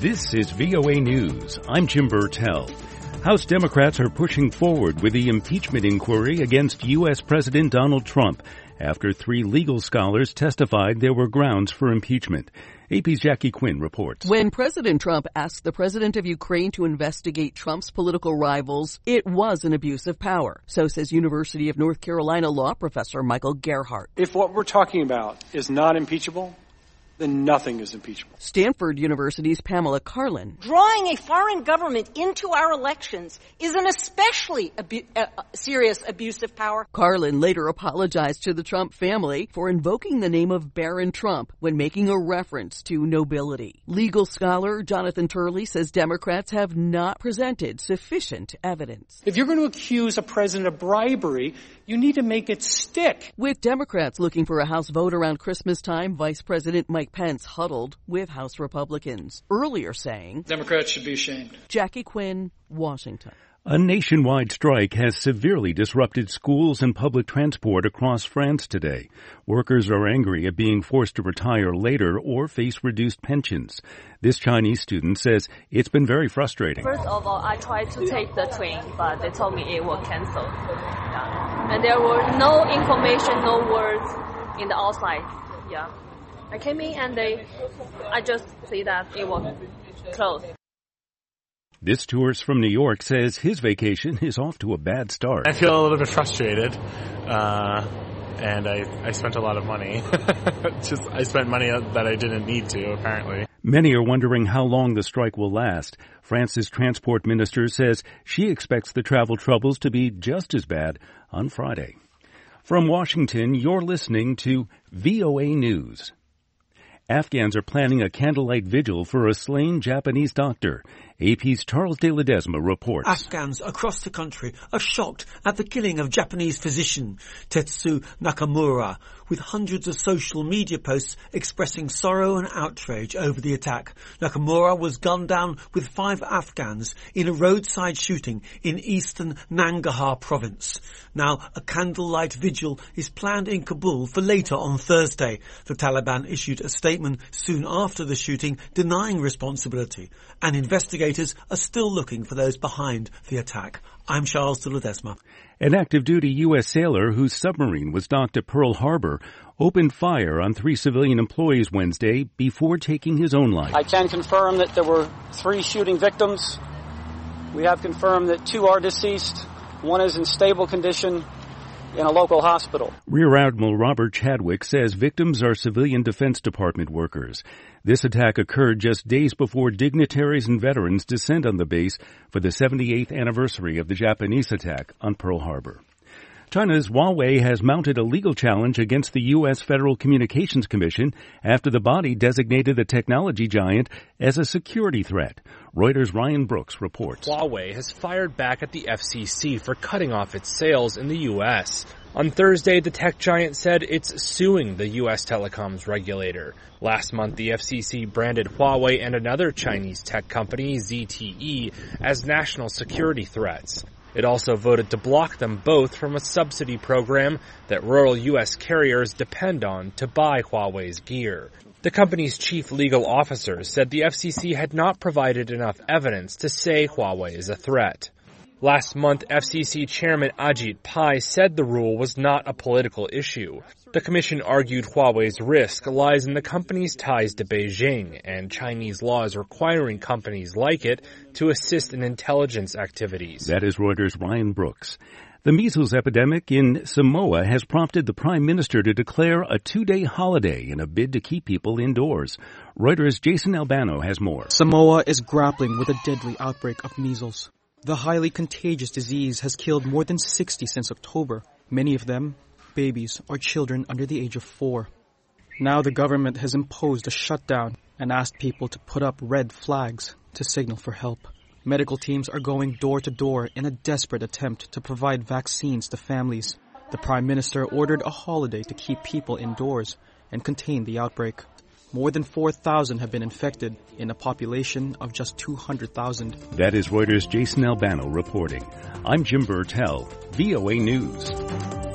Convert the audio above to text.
This is VOA News. I'm Jim Burtell. House Democrats are pushing forward with the impeachment inquiry against U.S. President Donald Trump after 3 legal scholars testified there were grounds for impeachment. AP's Jackie Quinn reports. When President Trump asked the president of Ukraine to investigate Trump's political rivals, it was an abuse of power. So says University of North Carolina law professor Michael Gerhardt. If what we're talking about is not impeachable, then nothing is impeachable. Stanford University's Pamela Karlan. Drawing a foreign government into our elections is an especially serious abuse of power. Karlan later apologized to the Trump family for invoking the name of Baron Trump when making a reference to nobility. Legal scholar Jonathan Turley says Democrats have not presented sufficient evidence. If you're going to accuse a president of bribery, you need to make it stick. With Democrats looking for a House vote around Christmas time, Vice President Mike Pence huddled with House Republicans, earlier saying, Democrats should be ashamed. Jackie Quinn, Washington. A nationwide strike has severely disrupted schools and public transport across France today. Workers are angry at being forced to retire later or face reduced pensions. This Chinese student says it's been very frustrating. First of all, I tried to take the train, but they told me it was canceled. Yeah. And there were no information, no words in the outside. Yeah. I came in and I just see that it was closed. This tourist from New York says his vacation is off to a bad start. I feel a little bit frustrated, and I spent a lot of money. I spent money that I didn't need to, apparently. Many are wondering how long the strike will last. France's transport minister says she expects the travel troubles to be just as bad on Friday. From Washington, you're listening to VOA News. Afghans are planning a candlelight vigil for a slain Japanese doctor. AP's Charles de Ledesma reports. Afghans across the country are shocked at the killing of Japanese physician Tetsu Nakamura, with hundreds of social media posts expressing sorrow and outrage over the attack. Nakamura was gunned down with 5 Afghans in a roadside shooting in eastern Nangarhar province. Now, a candlelight vigil is planned in Kabul for later on Thursday. The Taliban issued a statement soon after the shooting denying responsibility, and investigators are still looking for those behind the attack. I'm Charles de Ledesma. An active-duty U.S. sailor whose submarine was docked at Pearl Harbor opened fire on 3 civilian employees Wednesday before taking his own life. I can confirm that there were 3 shooting victims. We have confirmed that 2 are deceased. 1 is in stable condition in a local hospital. Rear Admiral Robert Chadwick says victims are civilian Defense Department workers. This attack occurred just days before dignitaries and veterans descend on the base for the 78th anniversary of the Japanese attack on Pearl Harbor. China's Huawei has mounted a legal challenge against the U.S. Federal Communications Commission after the body designated the technology giant as a security threat. Reuters' Ryan Brooks reports. Huawei has fired back at the FCC for cutting off its sales in the U.S. On Thursday, the tech giant said it's suing the U.S. telecoms regulator. Last month, the FCC branded Huawei and another Chinese tech company, ZTE, as national security threats. It also voted to block them both from a subsidy program that rural U.S. carriers depend on to buy Huawei's gear. The company's chief legal officer said the FCC had not provided enough evidence to say Huawei is a threat. Last month, FCC Chairman Ajit Pai said the rule was not a political issue. The commission argued Huawei's risk lies in the company's ties to Beijing and Chinese laws requiring companies like it to assist in intelligence activities. That is Reuters' Ryan Brooks. The measles epidemic in Samoa has prompted the Prime Minister to declare a 2-day holiday in a bid to keep people indoors. Reuters' Jason Albano has more. Samoa is grappling with a deadly outbreak of measles. The highly contagious disease has killed more than 60 since October. Many of them, babies or children under the age of 4. Now the government has imposed a shutdown and asked people to put up red flags to signal for help. Medical teams are going door to door in a desperate attempt to provide vaccines to families. The Prime Minister ordered a holiday to keep people indoors and contain the outbreak. More than 4,000 have been infected in a population of just 200,000. That is Reuters' Jason Albano reporting. I'm Jim Burtell, VOA News.